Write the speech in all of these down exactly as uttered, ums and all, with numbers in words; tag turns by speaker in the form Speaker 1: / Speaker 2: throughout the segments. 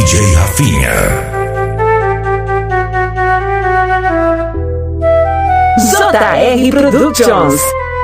Speaker 1: J Rafinha.
Speaker 2: J R Productions.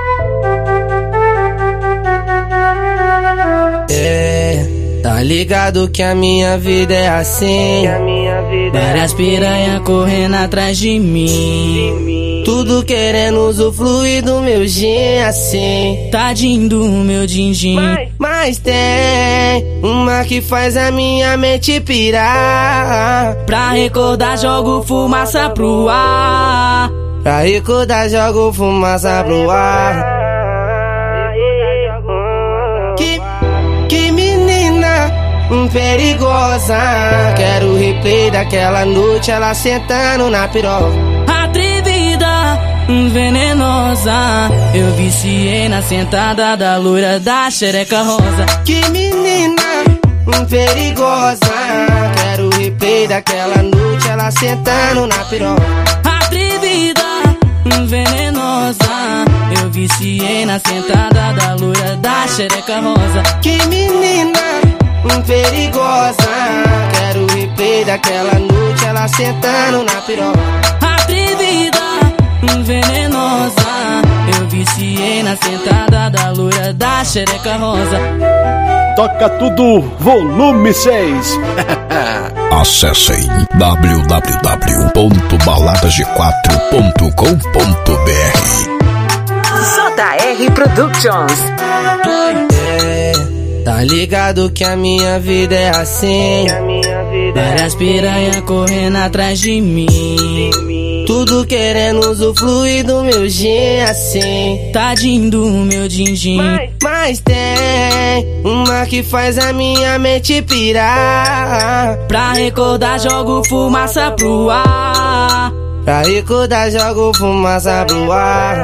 Speaker 3: É, tá ligado que a minha vida é assim. Várias piranha correndo atrás de mim, tudo querendo usufruir do meu gin assim. Tadinho do meu din-din. Mas, mas tem uma que faz a minha mente pirar. Pra recordar jogo fumaça pro ar. Pra recordar jogo fumaça pro ar. Que, que menina perigosa. Quero o replay daquela noite, ela sentando na piroca. Atrevida, venenosa, eu viciei na sentada da loira da xereca rosa. Que menina perigosa. Quero o replay daquela noite, ela sentando na piroca. Atrevida, venenosa, eu viciei na sentada da loira da xereca rosa. Que menina perigosa. Quero o replay daquela noite, ela sentando na piroca. Atrevida, venenosa, eu viciei na sentada da loira da xereca rosa.
Speaker 4: Toca tudo, volume seis.
Speaker 1: Acessem w w w ponto baladas g quatro ponto com ponto b r.
Speaker 2: J R Productions.
Speaker 3: É, tá ligado que a minha vida é assim. Várias piranha correndo atrás de mim, tudo querendo usufruir do meu gin assim. Tadinho do meu din-din. Mas, mas tem uma que faz a minha mente pirar. Pra recordar jogo fumaça pro ar. Pra recordar jogo fumaça pro ar.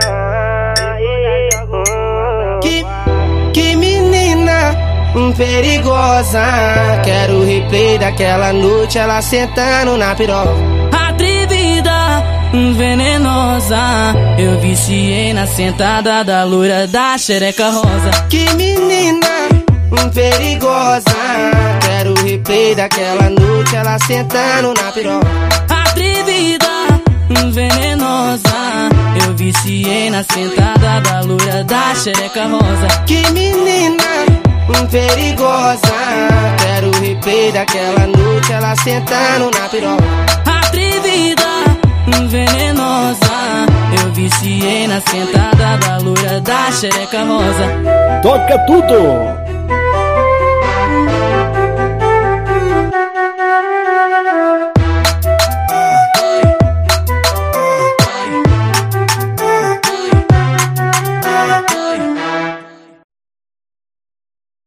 Speaker 3: Que, que menina perigosa. Quero o replay daquela noite, ela sentando na piroca. Atrevida, venenosa, eu viciei na sentada da loira da xereca rosa. Que menina perigosa. Quero o replay daquela noite, ela sentando na piroca. Atrevida, venenosa, eu viciei na sentada da loira da xereca rosa. Que menina perigosa. Quero o replay daquela noite, ela sentando na piroca. Atrevida, venenosa, eu viciei na sentada da loira da xereca rosa.
Speaker 4: Toca tudo.